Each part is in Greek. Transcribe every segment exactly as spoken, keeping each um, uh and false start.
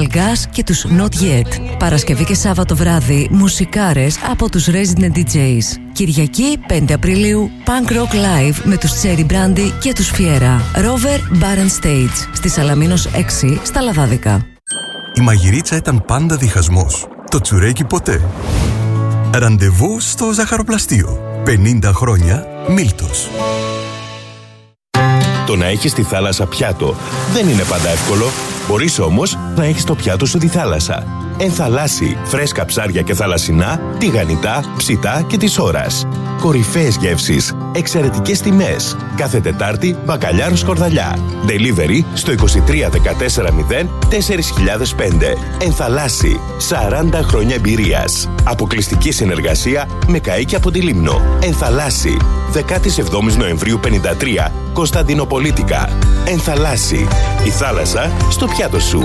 Gas και τους Not Yet. Παρασκευή και Σάββατο βράδυ, μουσικάρες από τους Resident ντι τζέις. Κυριακή πέντε Απριλίου, Punk Rock Live με τους Cherry Brandy και τους Fiera. Rover Bar and Stage, στη Σαλαμίνος έξι, στα Λαδάδικα. Η μαγειρίτσα ήταν πάντα διχασμός. Το τσουρέκι ποτέ. Ραντεβού στο ζαχαροπλαστείο. πενήντα χρόνια Μίλτος. Το να έχεις τη θάλασσα πιάτο δεν είναι πάντα εύκολο. Μπορείς όμως να έχεις το πιάτο σου τη θάλασσα. Ενθαλάσσι, φρέσκα ψάρια και θαλασσινά, τηγανιτά, ψητά και της ώρας. Κορυφαίες γεύσεις, εξαιρετικές τιμές. Κάθε Τετάρτη, μπακαλιάρο σκορδαλιά. Delivery στο είκοσι τρία δεκατέσσερα μηδέν τέσσερα χιλιάδες πέντε. Ενθαλάσσι, σαράντα χρόνια εμπειρίας. Αποκλειστική συνεργασία με καΐκι από τη Λίμνο. Ενθαλάσσι, δεκαεπτά Νοεμβρίου πενήντα τρία, Κωνσταντινοπολίτικα. Ενθαλάσσι, η θάλασσα στο πιάτο σου.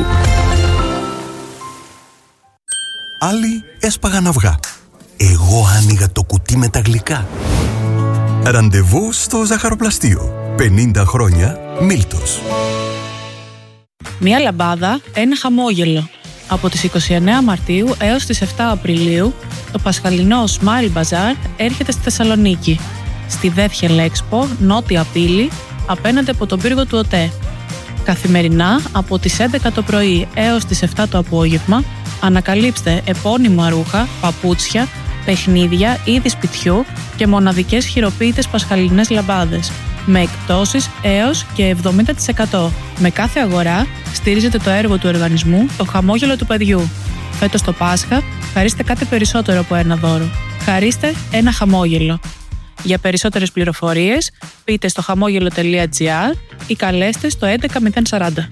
Άλλοι έσπαγαν αυγά. Εγώ άνοιγα το κουτί με τα γλυκά. Ραντεβού στο ζαχαροπλαστείο. πενήντα χρόνια Μίλτος. Μία λαμπάδα, ένα χαμόγελο. Από τις είκοσι εννέα Μαρτίου έως τις επτά Απριλίου, το πασχαλινό Smile Bazaar έρχεται στη Θεσσαλονίκη. Στη Δεύχελ Expo, νότια πύλη, απέναντι από τον πύργο του ΟΤΕ. Καθημερινά, από τις έντεκα το πρωί έως τις επτά το απόγευμα, ανακαλύψτε επώνυμα ρούχα, παπούτσια, παιχνίδια, είδη σπιτιού και μοναδικές χειροποίητες πασχαλινές λαμπάδες, με εκπτώσεις έως και εβδομήντα τοις εκατό. Με κάθε αγορά στηρίζετε το έργο του οργανισμού «Το χαμόγελο του παιδιού». Φέτος το Πάσχα χαρίστε κάτι περισσότερο από ένα δώρο. Χαρίστε ένα χαμόγελο. Για περισσότερες πληροφορίες πείτε στο χαμόγελο τελεία τζι άρ ή καλέστε στο έντεκα μηδέν σαράντα.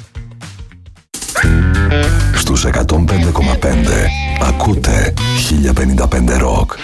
Στους εκατόν πέντε κόμμα πέντε ακούτε χίλια πενήντα πέντε Rock.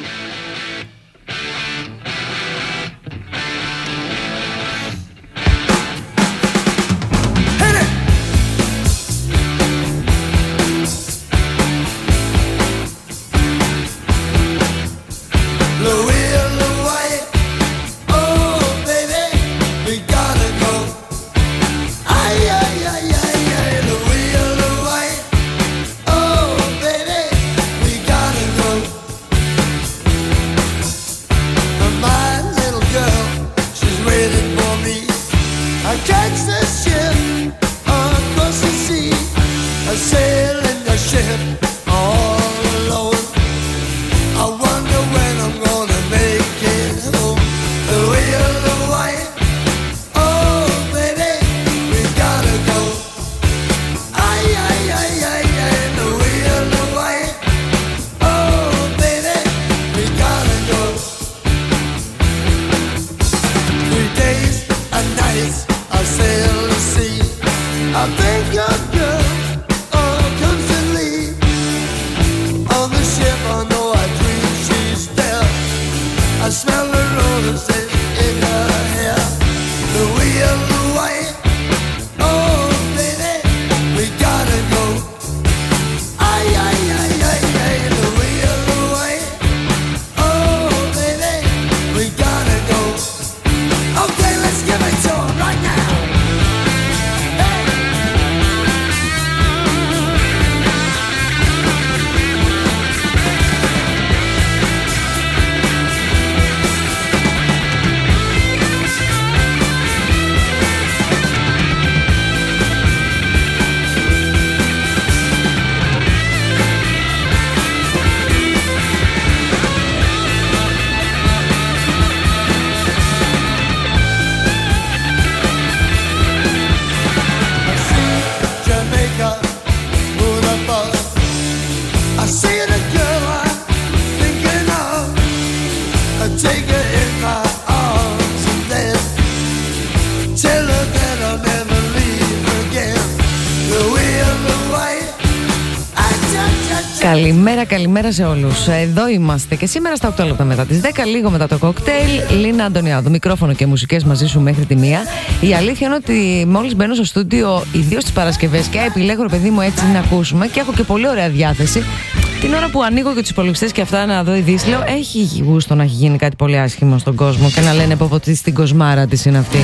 Καλημέρα, καλημέρα σε όλους. Εδώ είμαστε και σήμερα στα οκτώ λεπτά μετά τις δέκα, λίγο μετά το κοκτέιλ. Λίνα Αντωνιάδου, μικρόφωνο και μουσικές μαζί σου μέχρι τη μία. Η αλήθεια είναι ότι μόλις μπαίνω στο στούντιο, ιδίως τις Παρασκευές, και επιλέγω, ρε παιδί μου, έτσι να ακούσουμε και έχω και πολύ ωραία διάθεση. Την ώρα που ανοίγω και τους υπολογιστές και αυτά να δω ειδήσεις, λέω, έχει γούστο να έχει γίνει κάτι πολύ άσχημο στον κόσμο και να λένε πω πω στην κοσμάρα της είναι αυτή.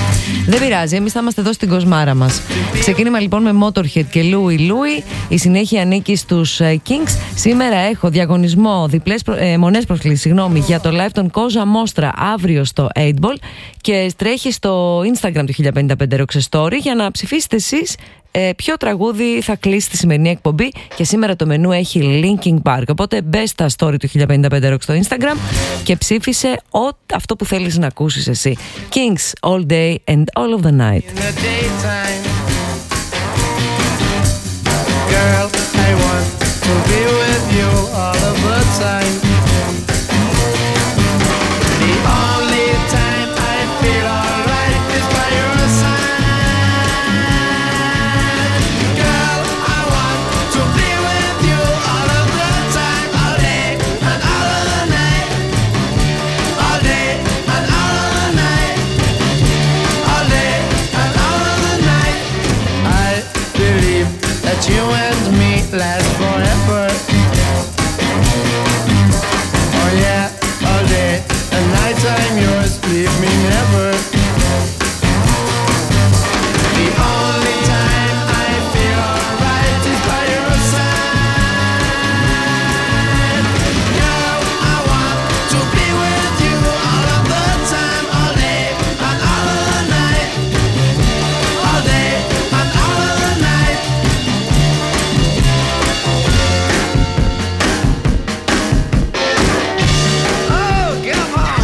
Δεν πειράζει, εμείς θα είμαστε εδώ στην κοσμάρα μας. Ξεκίνημα λοιπόν με Motorhead και Louie Louie. Η συνέχεια ανήκει στους Kings. Σήμερα έχω διαγωνισμό, διπλές προ... ε, μονές προσκλήσεις, συγγνώμη, για το live των Cosa Mostra αύριο στο eight ball και τρέχει στο Instagram του χίλια πενήντα πέντε Rock Story για να ψηφίσετε εσείς ε, ποιο τραγούδι θα κλείσει τη σημερινή εκπομπή. Και σήμερα το μενού έχει Linkin Park. Οπότε μπες στα story του χίλια πενήντα πέντε Rock στο Instagram και ψήφισε ό, αυτό που θέλεις να ακούσεις εσύ. Kings, All Day and All of the Night. Girl, I want to be with you all of the time. The only time I feel alright is by your side. Girl, I want to be with you all of the time, all day and all of the night. All day and all of the night. All day and all of the night. I believe that you and me last forever. Oh yeah, all day and night I'm yours, leave me never. The only time I feel alright is by your side. Girl, I want to be with you all of the time, all day and all of the night. All day and all of the night. Oh, come on.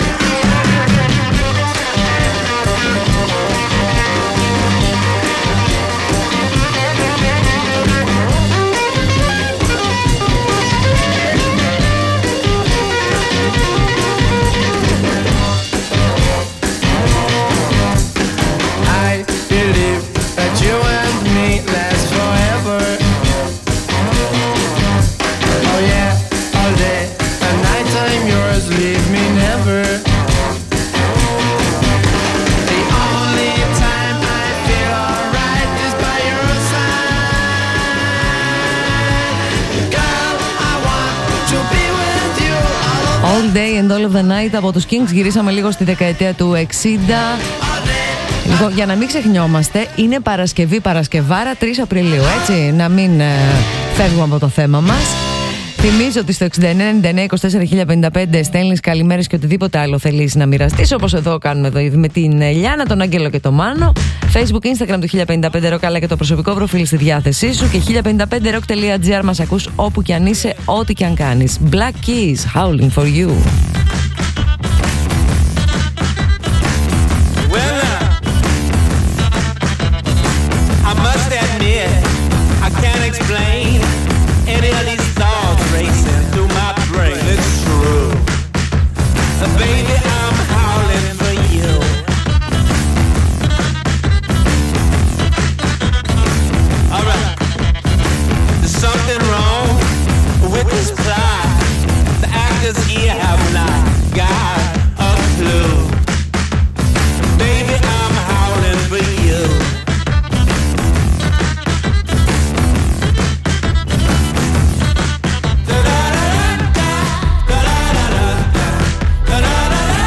I believe that you and me last forever. Oh yeah, all day and night I'm yours, leave me never. The only time I feel alright is by your side. Girl, I want to be with you all of All Day and All of the Night από τους Kings. Γυρίσαμε λίγο στη δεκαετία του εξήντα. Λοιπόν, για να μην ξεχνιόμαστε, είναι Παρασκευή, Παρασκευάρα, τρεις Απριλίου, έτσι, να μην ε, φεύγουμε από το θέμα μας. Θυμίζω ότι στο εξήντα εννέα ενενήντα εννέα είκοσι τέσσερα χίλια πενήντα πέντε στέλνεις καλημέρες και οτιδήποτε άλλο θέλεις να μοιραστείς, όπως εδώ κάνουμε εδώ με την Ελιάνα, τον Άγγελο και τον Μάνο. Facebook, Instagram του χίλια πενήντα πέντε Rock, αλλά και το προσωπικό προφίλ στη διάθεσή σου. Και χίλια πενήντα πέντε rock τελεία gr μας ακούς όπου και αν είσαι, ό,τι και αν κάνεις. Black Keys, Howling for You. Well, I must admit, I can't explain any of these thoughts racing through my brain. It's true. Uh, baby, I'm howling for you. All right. There's something wrong with this plot. The actors here have not got a clue. Baby, I'm howling for you. Da da da da da da da da da da.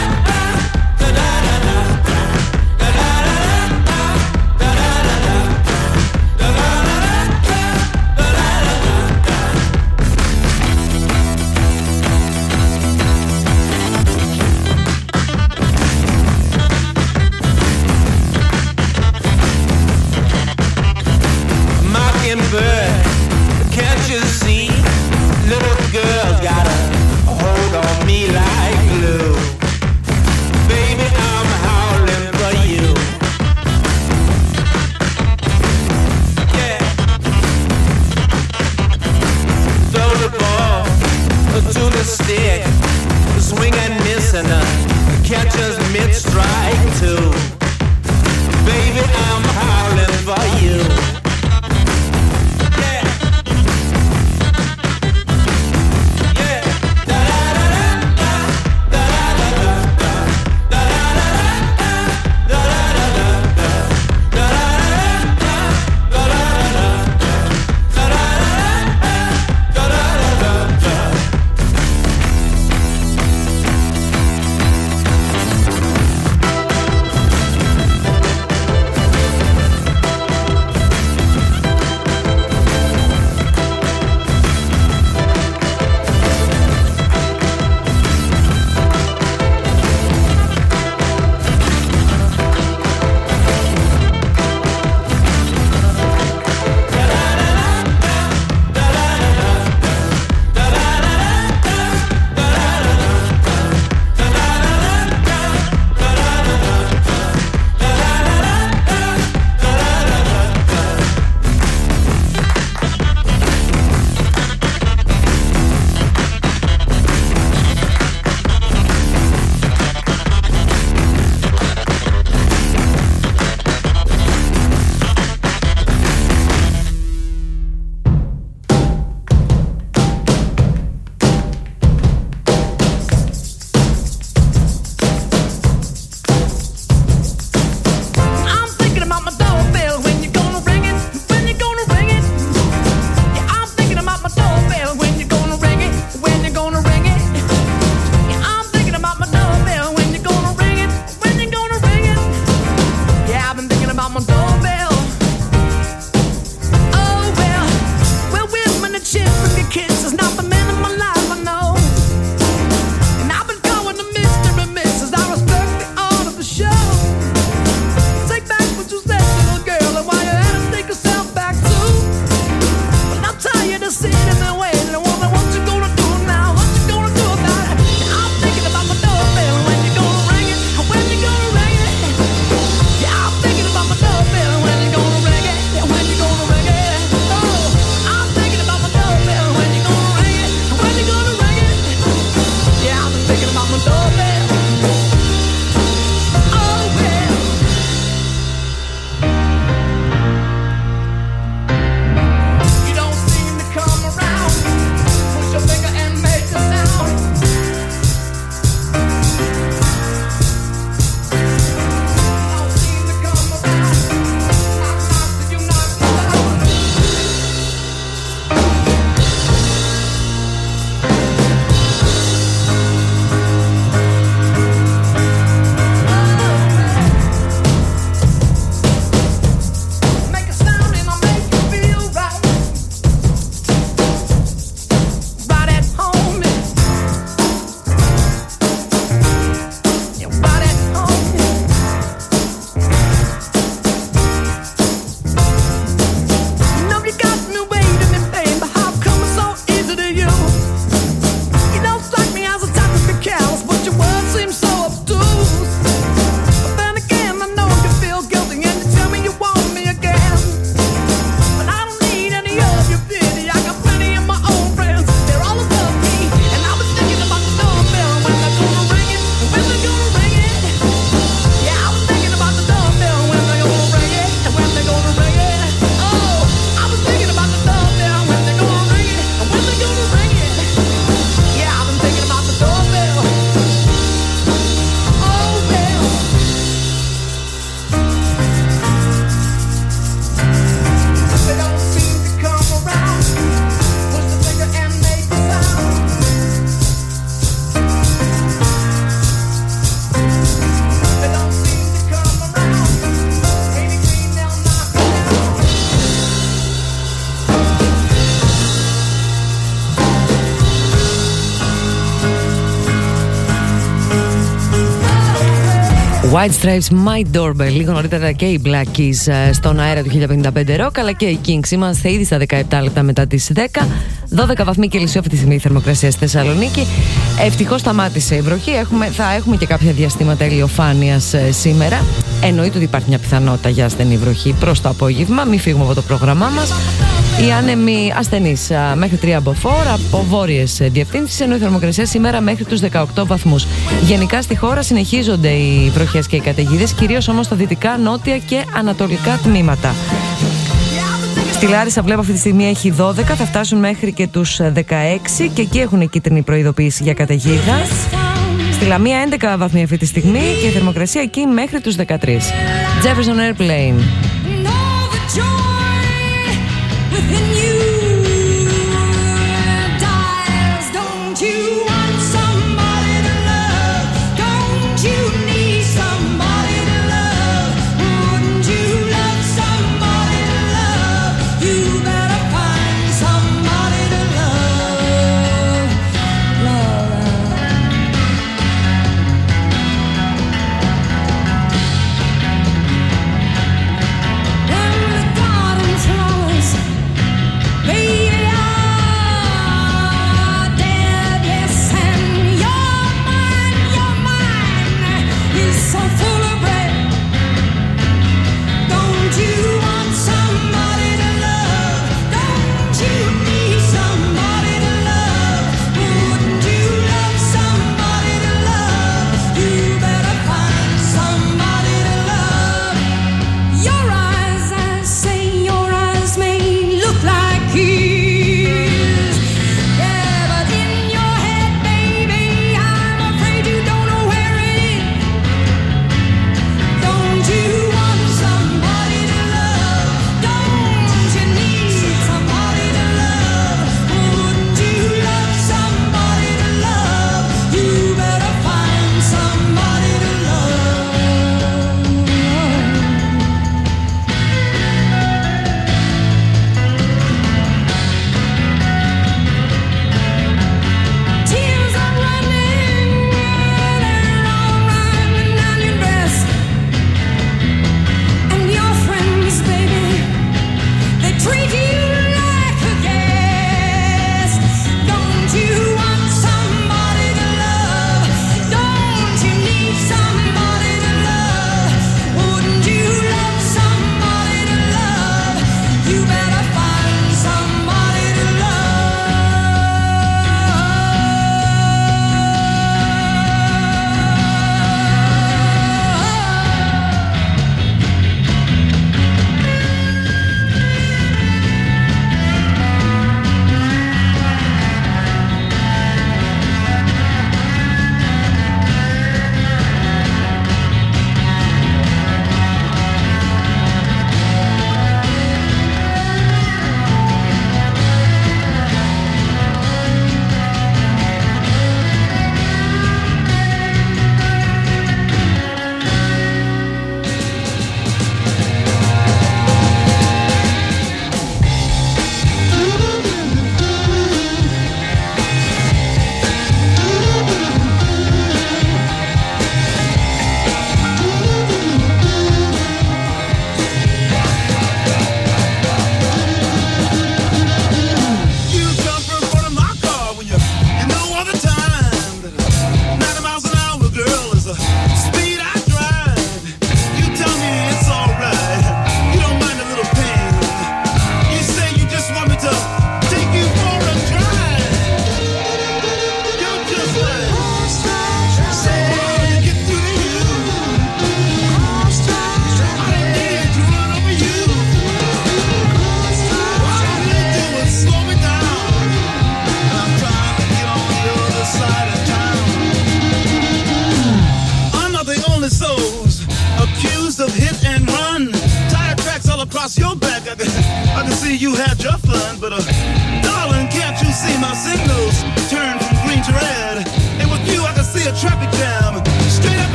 White Stripes, My Doorbell. Λίγο νωρίτερα και οι Black Keys στον αέρα του χίλια πενήντα πέντε Rock, αλλά και οι Kings. Είμαστε ήδη στα δεκαεπτά λεπτά μετά τις δέκα. δώδεκα βαθμοί Κελσίου αυτή τη στιγμή η θερμοκρασία στη Θεσσαλονίκη. Ευτυχώς σταμάτησε η βροχή. Έχουμε, θα έχουμε και κάποια διαστήματα ηλιοφάνειας σήμερα. Εννοείται ότι υπάρχει μια πιθανότητα για ασθενή βροχή προς το απόγευμα. Μην φύγουμε από το πρόγραμμά μας. Οι άνεμοι ασθενείς μέχρι τρία μποφόρ από βόρειες διευθύνσεις, ενώ η θερμοκρασία σήμερα μέχρι τους δεκαοκτώ βαθμούς. Γενικά στη χώρα συνεχίζονται οι βροχές και οι καταιγίδες, κυρίως όμως στα δυτικά, νότια και ανατολικά τμήματα. Στη Λάρισα βλέπω αυτή τη στιγμή έχει δώδεκα, θα φτάσουν μέχρι και τους δεκαέξι και εκεί έχουν κίτρινη προειδοποίηση για καταιγίδα. Στη Λαμία έντεκα βαθμοί αυτή τη στιγμή και η θερμοκρασία εκεί μέχρι τους δεκατρία. Jefferson Airplane.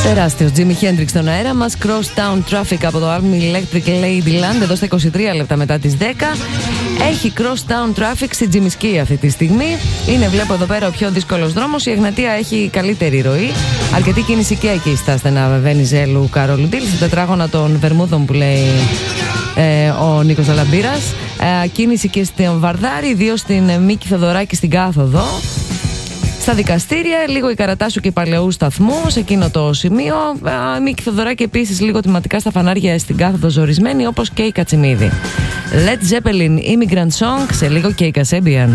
Τεράστιος Jimi Hendrix στον αέρα μας. Crosstown Traffic από το album Electric Ladyland, εδώ στα είκοσι τρία λεπτά μετά τις δέκα. Έχει Crosstown Traffic στη Τζιμισκή αυτή τη στιγμή. Είναι, βλέπω εδώ πέρα, ο πιο δύσκολος δρόμος. Η Εγνατία έχει καλύτερη ροή. Αρκετή κίνηση και εκεί στα στενά Βενιζέλου Καρόλου Ντίλ, στην τετράγωνα των Βερμούδων που λέει ε, ο Νίκος Αλαμπήρας. Ε, κίνηση και στην Βαρδάρη, ιδίως στην Μίκη Θοδωράκη στην κάθοδο. Στα δικαστήρια, λίγο η Καρατάσου και η Παλαιού σταθμού, σε εκείνο το σημείο. Η Μίκη Θοδωράκη επίσης λίγο τιματικά στα φανάρια στην κάθοδο ζορισμένη, όπως και η Κατσιμίδη. Led Zeppelin, Immigrant Song, σε λίγο και η Kasabian.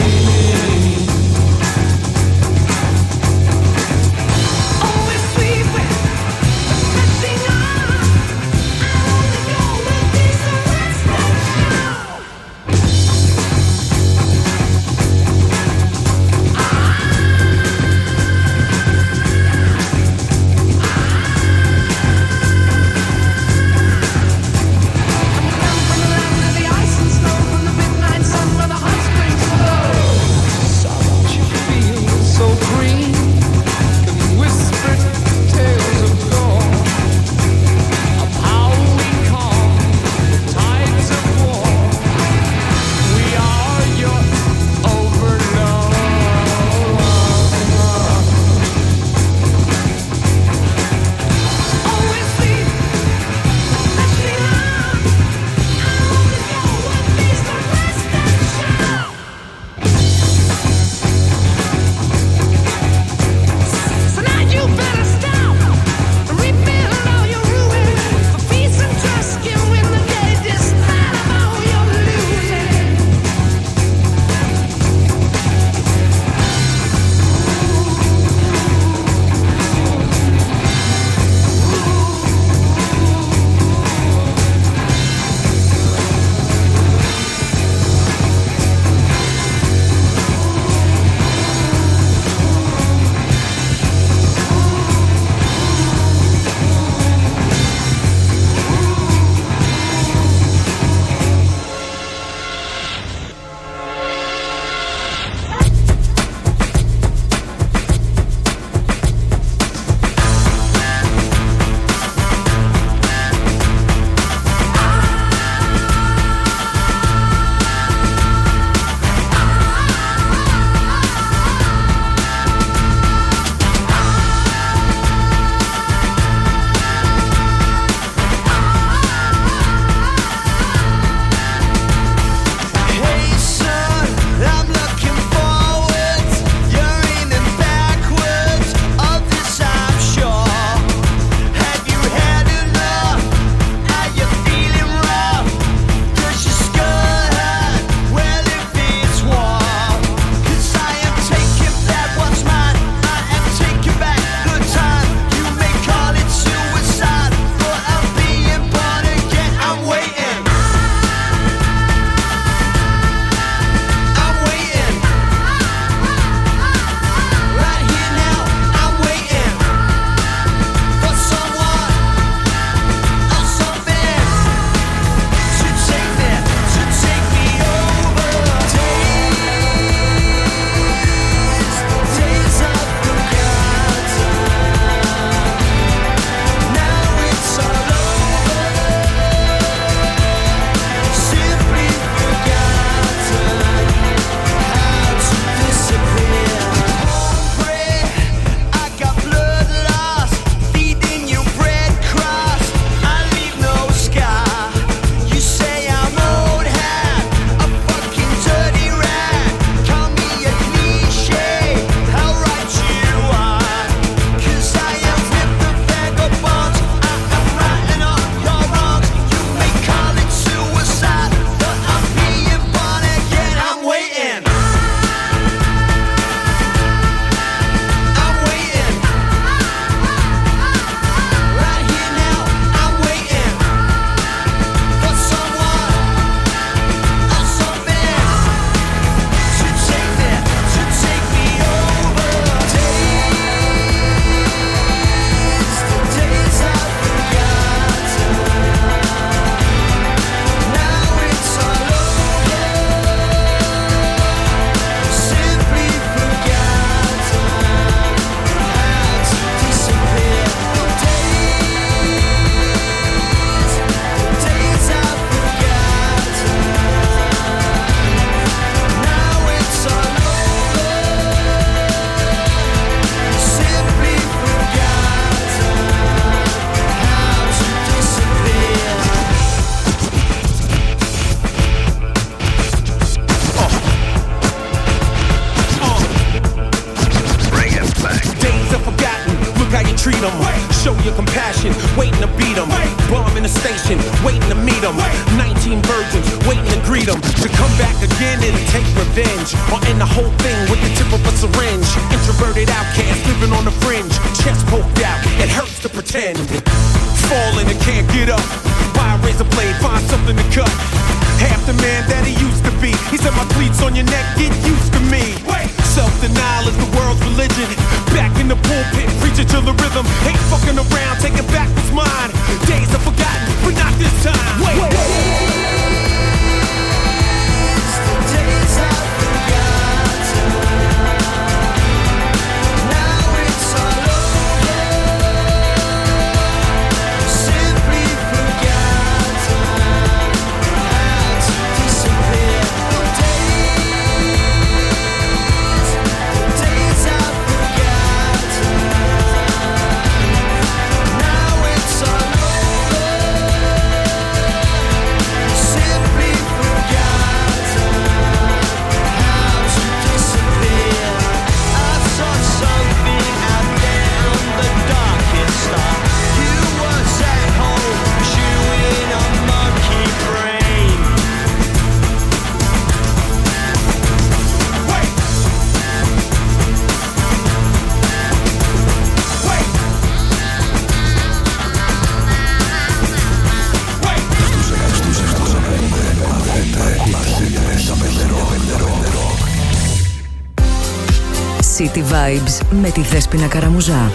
Sweet treat them. Show your compassion, waiting to beat them. Bomb in the station, waiting to meet them. nineteen virgins, waiting to greet them. To come back again and take revenge. Or end the whole thing with the tip of a syringe. Introverted outcast living on the fringe. Chest poked out, it hurts to pretend. Falling and can't get up. Buy a razor blade, find something to cut. Half the man that he used to be. He said my cleats on your neck, get used to me. Self-denial is the world's religion. Back in the pulpit, preaching to the rhythm. Ain't fucking around, taking back what's mine. Days are forgotten, but not this time. Wait, wait. The days are forgotten. Now it's all over. Simply forgotten. Had to disappear. The days, the days are forgotten. Now it's all over. Simply forgotten. How to disappear. I saw something out there on the darkest star. You was at home chewing a monkey brain. Wait. Wait. City Vibes με τη Δέσποινα Καραμουζά.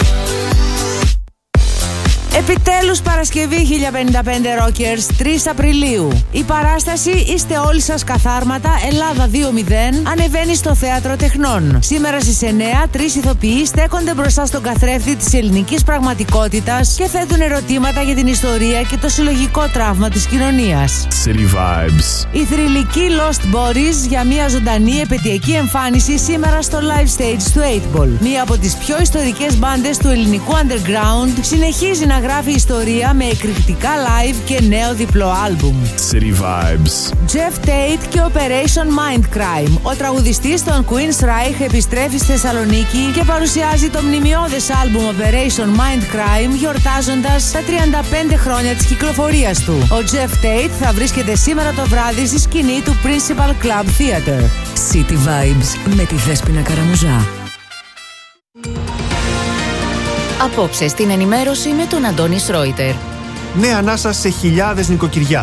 Επιτέλους Παρασκευή χίλια πενήντα πέντε Rockers, τρεις Απριλίου. Η παράσταση «Είστε όλοι σας καθάρματα, Ελλάδα δύο μηδέν» ανεβαίνει στο Θέατρο Τεχνών. Σήμερα στις εννιά, τρεις ηθοποιοί στέκονται μπροστά στον καθρέφτη της ελληνικής πραγματικότητας και θέτουν ερωτήματα για την ιστορία και το συλλογικό τραύμα της κοινωνίας. City Vibes. Η θρυλική Lost Boris για μια ζωντανή επαιτειακή εμφάνιση σήμερα στο live stage του eight ball. Μία από τις πιο ιστορικές μπάντες του ελληνικού underground συνεχίζει να γράφει ιστορία με εκρηκτικά live και νέο διπλό άλμπουμ. City Vibes. Jeff Tate και Operation Mindcrime. Ο τραγουδιστής των Queen's Reich επιστρέφει στη Θεσσαλονίκη και παρουσιάζει το μνημειώδες άλμπουμ Operation Mindcrime γιορτάζοντας τα τριάντα πέντε χρόνια της κυκλοφορίας του. Ο Jeff Tate θα βρίσκεται σήμερα το βράδυ στη σκηνή του Principal Club Theatre. City Vibes με τη Δέσποινα Καραμουζά. Απόψε στην ενημέρωση με τον Αντώνη Σρόιτερ. Νέα ανάσα σε χιλιάδες νοικοκυριά.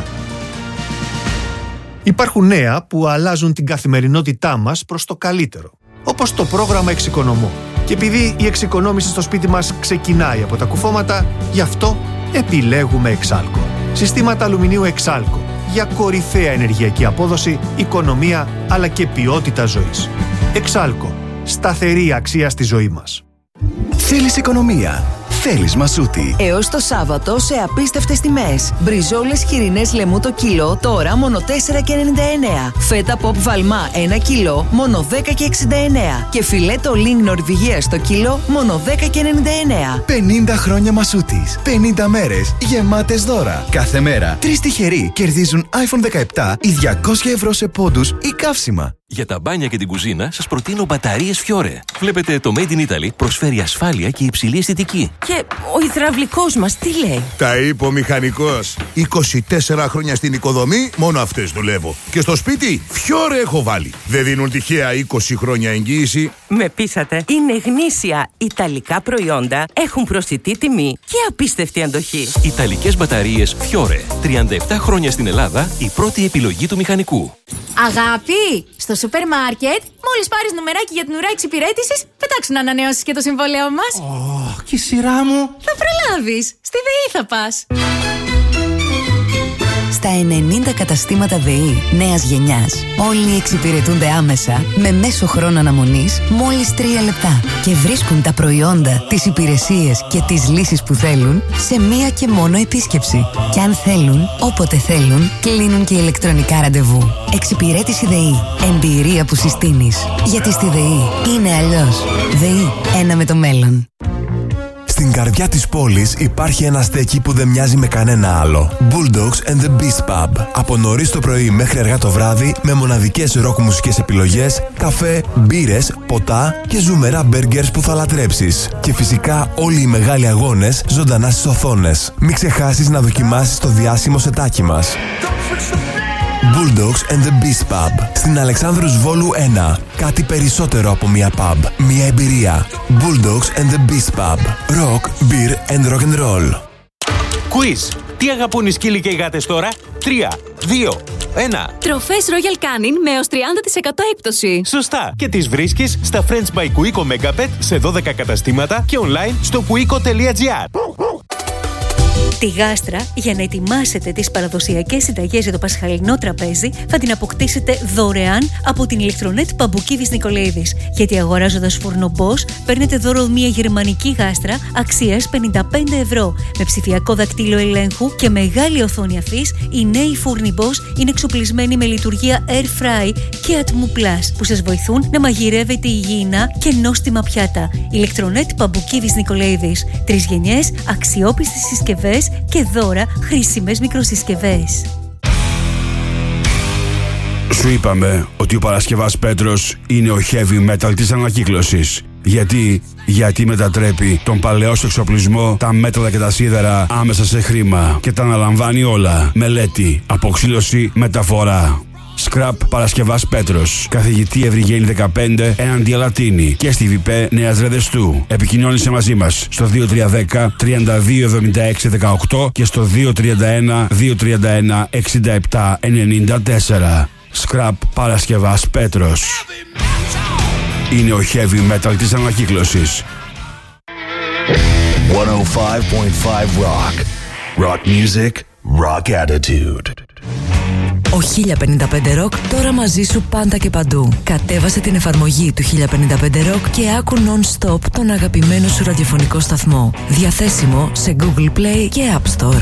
Υπάρχουν νέα που αλλάζουν την καθημερινότητά μας προς το καλύτερο. Όπως το πρόγραμμα Εξοικονομώ. Και επειδή η εξοικονόμηση στο σπίτι μας ξεκινάει από τα κουφώματα, γι' αυτό επιλέγουμε Εξάλκο. Συστήματα αλουμινίου Εξάλκο. Για κορυφαία ενεργειακή απόδοση, οικονομία αλλά και ποιότητα ζωής. Εξάλκο. Σταθερή αξία στη ζωή μας. Θέλεις οικονομία. Θέλεις Μασούτη. Έως το Σάββατο σε απίστευτες τιμές. Μπριζόλες χοιρινές λεμού το κιλό, τώρα μόνο τέσσερα και ενενήντα εννέα. Φέτα Pop Βαλμά ένα κιλό, μόνο δέκα και εξήντα εννέα. Και φιλέτο Λινγκ Νορβηγίας το κιλό, μόνο δέκα και ενενήντα εννέα. πενήντα χρόνια Μασούτης. πενήντα μέρες γεμάτες δώρα. Κάθε μέρα τρεις τυχεροί κερδίζουν άιφον δεκαεπτά ή διακόσια ευρώ σε πόντους ή καύσιμα. Για τα μπάνια και την κουζίνα σας προτείνω μπαταρίες Fiore. Βλέπετε, το Made in Italy προσφέρει ασφάλεια και υψηλή αισθητική. Και ο υδραυλικός μας τι λέει? Τα είπε ο μηχανικός. είκοσι τέσσερα χρόνια στην οικοδομή, μόνο αυτές δουλεύω. Και στο σπίτι, Fiore έχω βάλει. Δεν δίνουν τυχαία είκοσι χρόνια εγγύηση. Με πείσατε. Είναι γνήσια ιταλικά προϊόντα, έχουν προσιτή τιμή και απίστευτη αντοχή. Ιταλικές μπαταρίες Fiore. τριάντα επτά χρόνια στην Ελλάδα, η πρώτη επιλογή του μηχανικού. Αγάπη, στο σούπερ μάρκετ, μόλις πάρεις νομεράκι για την ουρά εξυπηρέτησης, πετάξου να ανανεώσεις και το συμβόλαιό μας. Oh, και η σειρά μου. Θα προλάβεις. Στη ΔΕΗ θα πας. Στα ενενήντα καταστήματα ΔΕΗ νέας γενιάς, όλοι εξυπηρετούνται άμεσα με μέσο χρόνο αναμονής μόλις τρία λεπτά και βρίσκουν τα προϊόντα, τις υπηρεσίες και τις λύσεις που θέλουν σε μία και μόνο επίσκεψη. Και αν θέλουν, όποτε θέλουν, κλείνουν και ηλεκτρονικά ραντεβού. Εξυπηρέτηση ΔΕΗ. Εμπειρία που συστήνεις. Γιατί στη ΔΕΗ είναι αλλιώς. ΔΕΗ. Ένα με το μέλλον. Στην καρδιά της πόλης υπάρχει ένα στέκι που δεν μοιάζει με κανένα άλλο. Bulldogs and the Beast Pub. Από νωρίς το πρωί μέχρι αργά το βράδυ, με μοναδικές ροκ μουσικές επιλογές, καφέ, μπύρες, ποτά και ζουμερά μπέργκερς που θα λατρέψεις. Και φυσικά όλοι οι μεγάλοι αγώνες ζωντανά στις οθόνες. Μην ξεχάσεις να δοκιμάσεις το διάσημο σετάκι μας. Bulldogs and the Beast Pub. Στην Αλεξάνδρους Βόλου ένα. Κάτι περισσότερο από μια pub. Μια εμπειρία. Bulldogs and the Beast Pub. Rock, beer and rock and roll. Quiz. Τι αγαπούν οι σκύλοι και οι γάτες τώρα? Τρία, δύο, ένα. Τροφές Royal Canin με έως τριάντα τοις εκατό έκπτωση. Σωστά. Και τις βρίσκεις στα Friends by Cuico Megapet σε δώδεκα καταστήματα και online στο cuico τελεία gr. Τη γάστρα, για να ετοιμάσετε τις παραδοσιακές συνταγές για το πασχαλινό τραπέζι, θα την αποκτήσετε δωρεάν από την ηλεκτρονέτ Παμπουκίδης Νικολαίδης. Γιατί αγοράζοντας φούρνο Bosch, παίρνετε δώρο μια γερμανική γάστρα αξίας πενήντα πέντε ευρώ. Με ψηφιακό δακτύλιο ελέγχου και μεγάλη οθόνη αφής, οι νέοι φούρνοι Bosch είναι εξοπλισμένοι με λειτουργία Air Fry και Atmo Plus, που σας βοηθούν να μαγειρεύετε υγιεινά και νόστιμα πιάτα. Ηλεκτρονέτ Παμπουκίδης Νικολαίδης. Τρεις γενιές, αξιόπιστες συσκευές και δώρα χρήσιμες μικροσυσκευές. Σου είπαμε ότι ο Παρασκευάς Πέτρος είναι ο heavy metal της ανακύκλωσης. Γιατί, γιατί μετατρέπει τον παλαιό σου εξοπλισμό, τα μέταλλα και τα σίδερα άμεσα σε χρήμα και τα αναλαμβάνει όλα. Μελέτη, αποξήλωση, μεταφορά. Scrap Παρασκευάς Πέτρος. Καθηγητή Ευρυγένη δεκαπέντε έναντι Αλατίνη και στη ΒΙΠΕ Νέας Ρεδεστού. Επικοινώνησε μαζί μας στο δύο τρία ένα μηδέν τριάντα δύο εβδομήντα έξι δεκαοκτώ και στο δύο τρία ένα δύο τρία ένα εξήντα επτά ενενήντα τέσσερα. Scrap Παρασκευάς Πέτρος. Είναι ο heavy metal της ανακύκλωσης. εκατόν πέντε κόμμα πέντε Rock. Rock music, rock attitude. Ο χίλια πενήντα πέντε Rock τώρα μαζί σου πάντα και παντού. Κατέβασε την εφαρμογή του χίλια πενήντα πέντε Rock και άκου non-stop τον αγαπημένο σου ραδιοφωνικό σταθμό. Διαθέσιμο σε Google Play και App Store.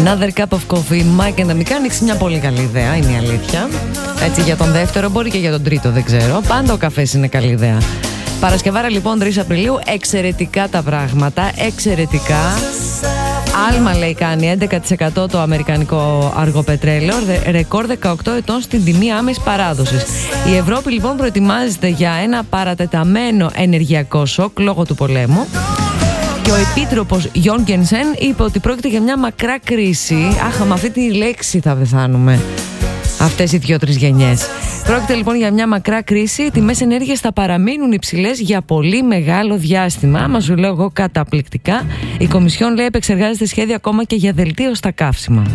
Another cup of coffee, Mike and the Mechanics. Μια πολύ καλή ιδέα, είναι η αλήθεια. Έτσι για τον δεύτερο, μπορεί και για τον τρίτο, δεν ξέρω. Πάντα ο καφές είναι καλή ιδέα. Παρασκευάρα λοιπόν τρεις Απριλίου, εξαιρετικά τα πράγματα, εξαιρετικά. Άλμα λέει κάνει έντεκα τοις εκατό το αμερικανικό αργοπετρέλαιο, ρεκόρ δεκαοκτώ ετών στην τιμή άμεσης παράδοσης. Η Ευρώπη λοιπόν προετοιμάζεται για ένα παρατεταμένο ενεργειακό σοκ λόγω του πολέμου. Και ο Επίτροπος Γιόνγκενσεν είπε ότι πρόκειται για μια μακρά κρίση. Αχ, με αυτή τη λέξη θα πεθάνουμε αυτές οι δύο-τρεις γενιές. Πρόκειται λοιπόν για μια μακρά κρίση. Οι τιμές ενέργειας θα παραμείνουν υψηλές για πολύ μεγάλο διάστημα. Άμα σου λέω εγώ καταπληκτικά. Η Κομισιόν λέει επεξεργάζεται σχέδια ακόμα και για δελτίωση στα καύσιμα.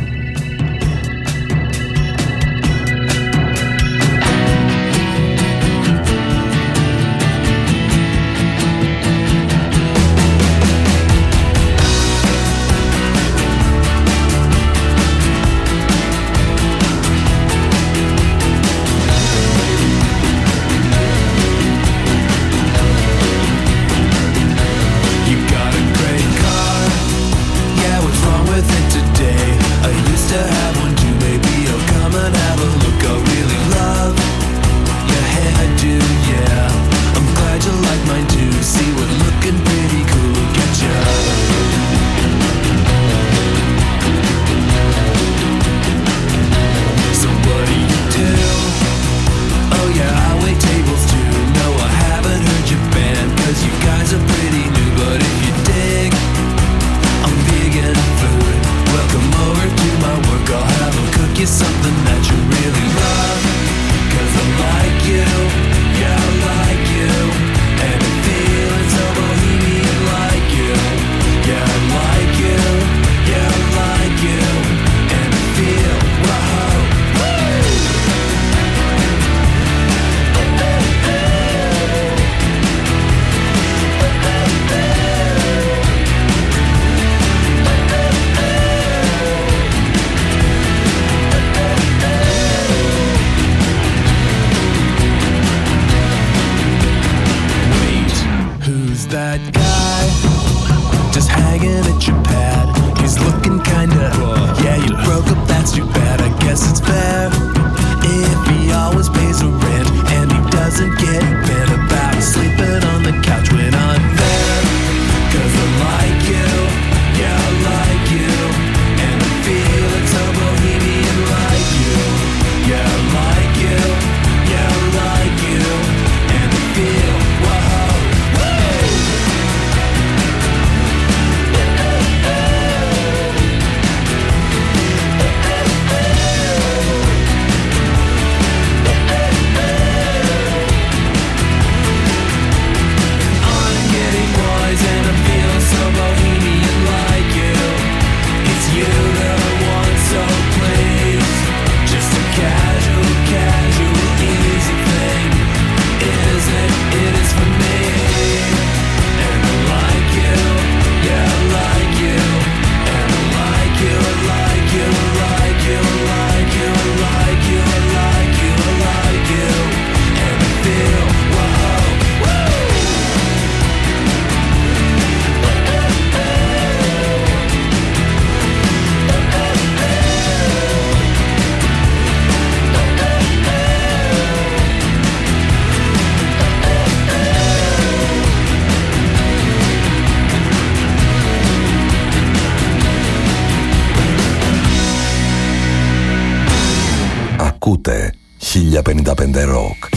Ακούτε χίλια πενήντα πέντε Rock.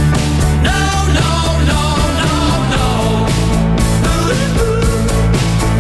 No, no, no, no.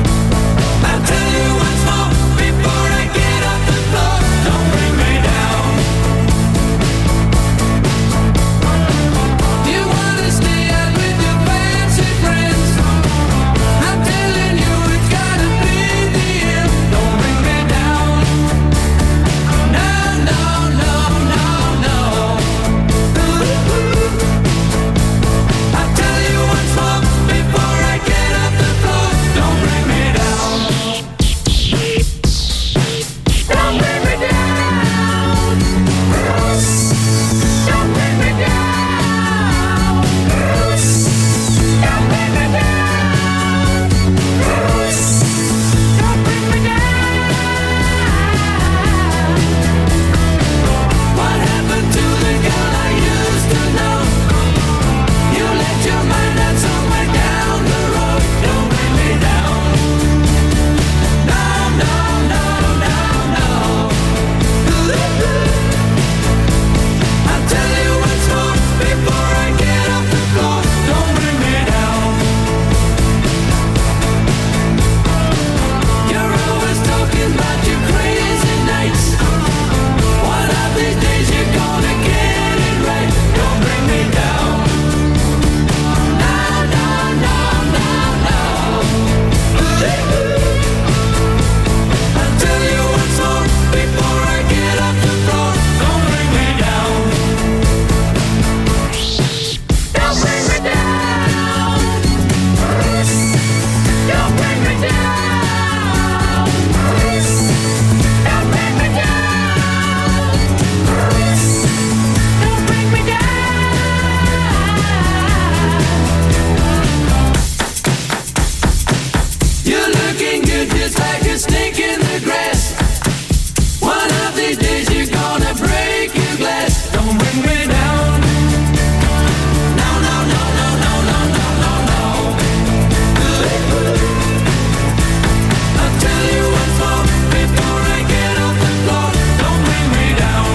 It's like a snake in the grass. One of these days you're gonna break your glass. Don't bring me down. No, no, no, no, no, no, no, no, no. I'll tell you what's wrong before I get off the floor. Don't bring me down.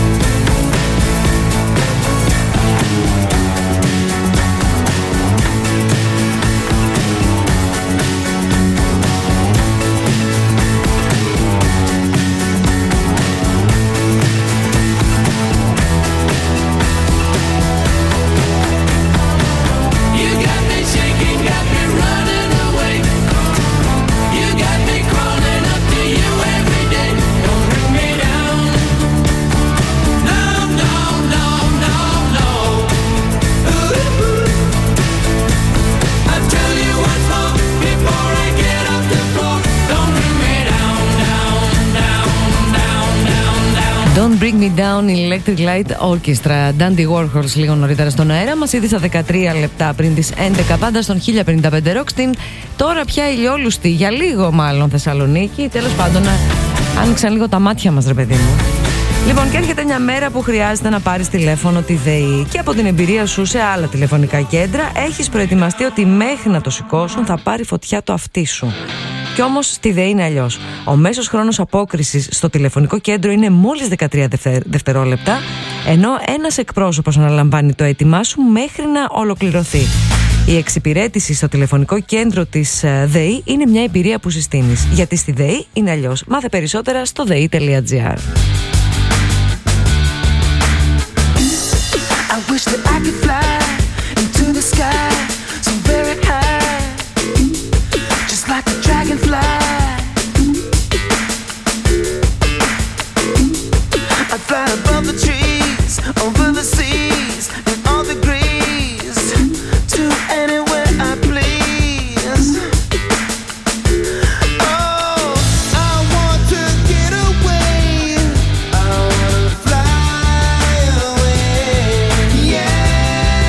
You got me shaking, got me running away. You got me crawling up to you every day. Don't bring me down. No, no, no, no, no. I'll tell you what's wrong before I get off the floor. Don't bring me down, down, down, down, down, down. Don't Bring Me Down, Electric Light Orchestra. Dandy Warhols λίγο νωρίτερα στον αέρα μας, ήδη στα δεκατρία λεπτά πριν τις έντεκα, πάντα στον χίλια πενήντα πέντε Rock, στην τώρα πια ηλιόλουστη, για λίγο μάλλον, Θεσσαλονίκη. Τέλος πάντων, άνοιξαν λίγο τα μάτια μας, ρε παιδί μου. Λοιπόν, και έρχεται μια μέρα που χρειάζεται να πάρεις τηλέφωνο τη ΔΕΗ και από την εμπειρία σου σε άλλα τηλεφωνικά κέντρα έχεις προετοιμαστεί ότι μέχρι να το σηκώσουν θα πάρει φωτιά το αυτί σου. Κι όμως στη ΔΕΗ είναι αλλιώς. Ο μέσος χρόνος απόκρισης στο τηλεφωνικό κέντρο είναι μόλις δεκατρία δευτε- δευτερόλεπτα, ενώ ένας εκπρόσωπος αναλαμβάνει το αίτημά σου μέχρι να ολοκληρωθεί. Η εξυπηρέτηση στο τηλεφωνικό κέντρο της ε, ΔΕΗ είναι μια εμπειρία που συστήνεις. Γιατί στη ΔΕΗ είναι αλλιώς. Μάθε περισσότερα στο δεη τελεία τζι άρ. I wish that I could fly into the sky so very high, just like a dragonfly. I'd fly above the trees, over the seas, in all degrees, to anywhere I please. Oh, I want to get away. I wanna fly away. Yeah.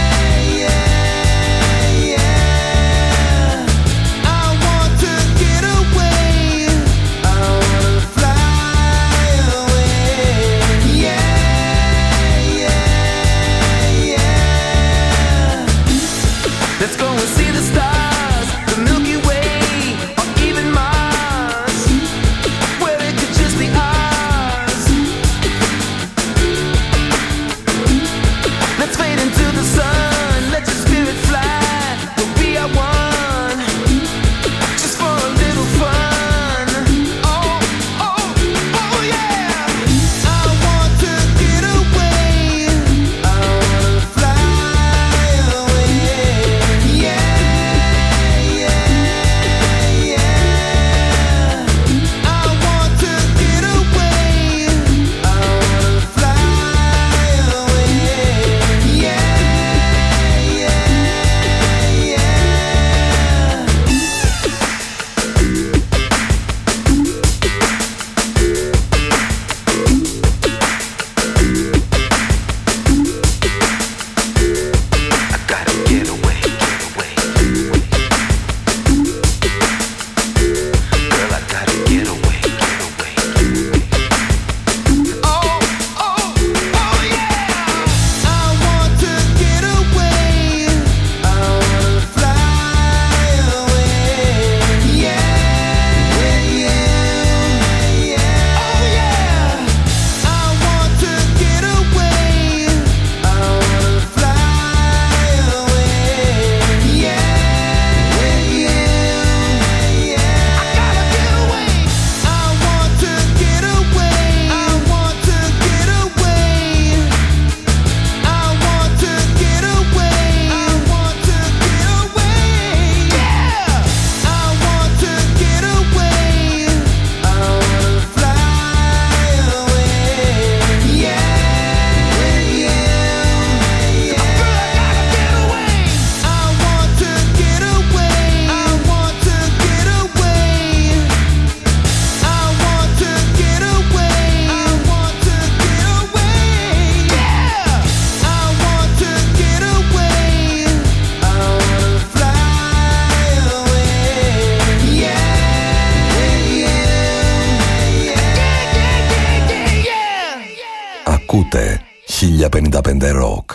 Ακούτε χίλια πενήντα πέντε Rock.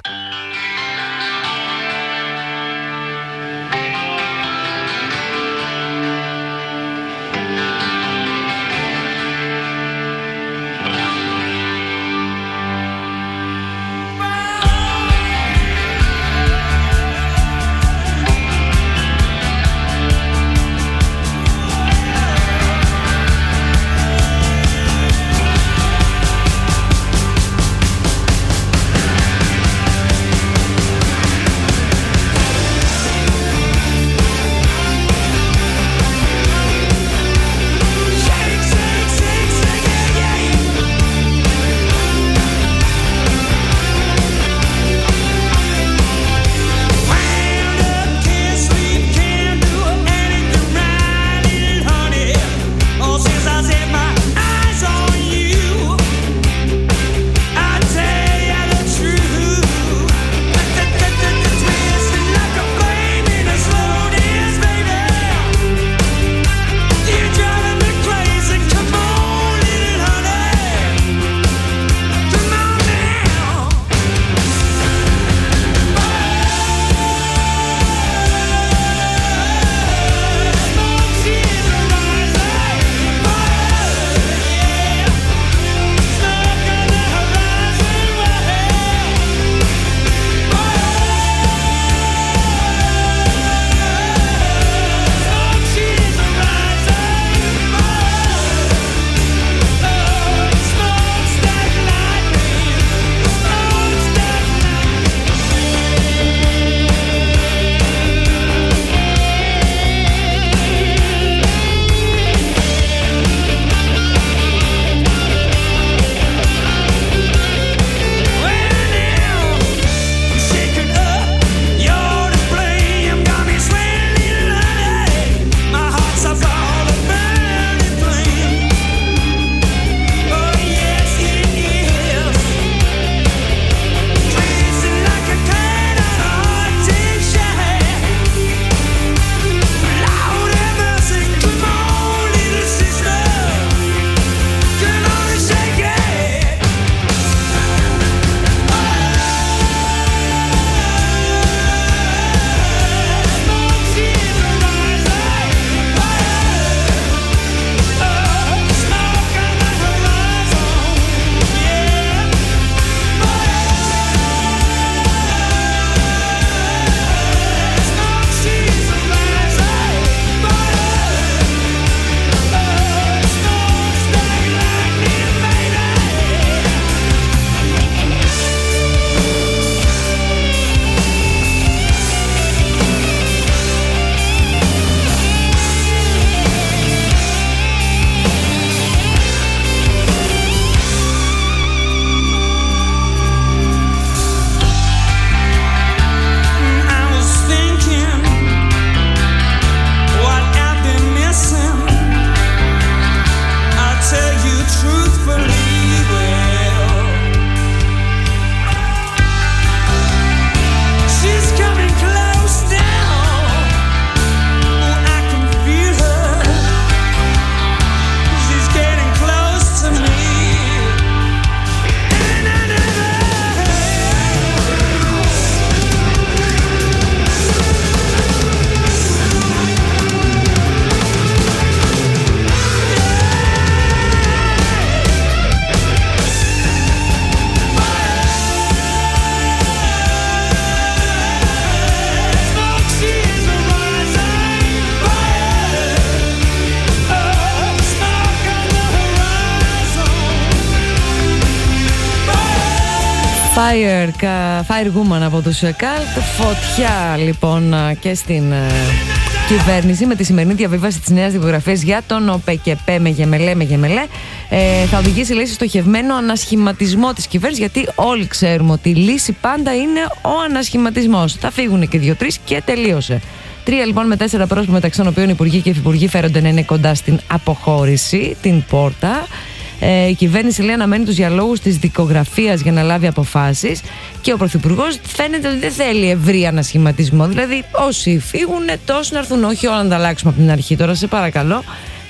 Fire, Fire Woman από τους Cult. Φωτιά λοιπόν και στην ε, κυβέρνηση με τη σημερινή διαβίβαση της νέας δικογραφίας για τον ΟΠΕΚΕΠΕ με γεμελέ με γεμελέ. Ε, θα οδηγήσει λέει, σε στοχευμένο ανασχηματισμό της κυβέρνησης, γιατί όλοι ξέρουμε ότι η λύση πάντα είναι ο ανασχηματισμός. Θα φύγουν και δύο-τρεις και τελείωσε. Τρία λοιπόν με τέσσερα πρόσωπα, μεταξύ των οποίων υπουργοί και υφυπουργοί φέρονται να είναι κοντά στην αποχώρηση, την πόρτα. Ε, η κυβέρνηση λέει αναμένει τους διαλόγους της δικογραφίας για να λάβει αποφάσεις και ο Πρωθυπουργός φαίνεται ότι δεν θέλει ευρύ ανασχηματισμό. Δηλαδή, όσοι φύγουν, τόσοι να έρθουν. Όχι όλα να τα αλλάξουμε από την αρχή. Τώρα, σε παρακαλώ,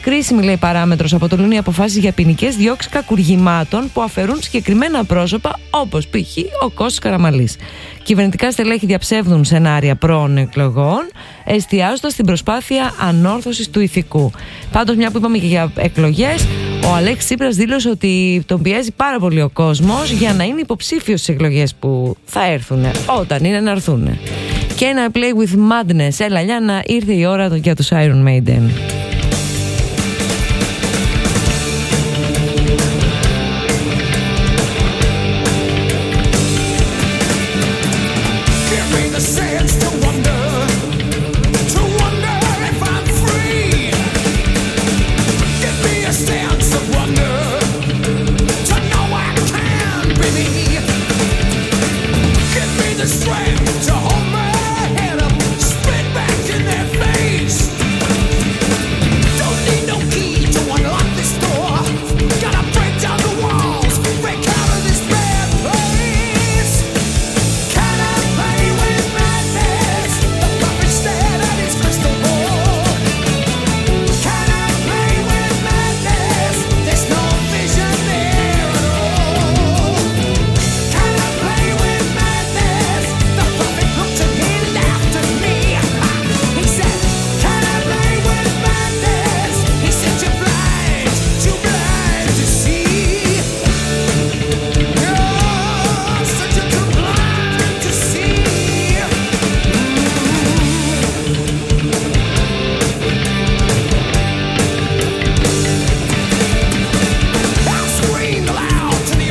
Κρίσιμη, λέει, παράμετρος αποτελούν οι αποφάσεις για ποινικές διώξεις κακουργημάτων που αφαιρούν συγκεκριμένα πρόσωπα, όπως π.χ. ο Κώστας Καραμανλής. Κυβερνητικά στελέχη διαψεύδουν σενάρια πρώων εκλογών, εστιάζοντας στην προσπάθεια ανόρθωσης του ηθικού. Πάντως, μια που είπαμε και για εκλογές, ο Αλέξης Τσίπρας δήλωσε ότι τον πιέζει πάρα πολύ ο κόσμος για να είναι υποψήφιος στις εκλογές που θα έρθουν, όταν είναι να έρθουν. Και ένα Play with Madness, έλα Λιάννα, ήρθε η ώρα για τους Iron Maiden.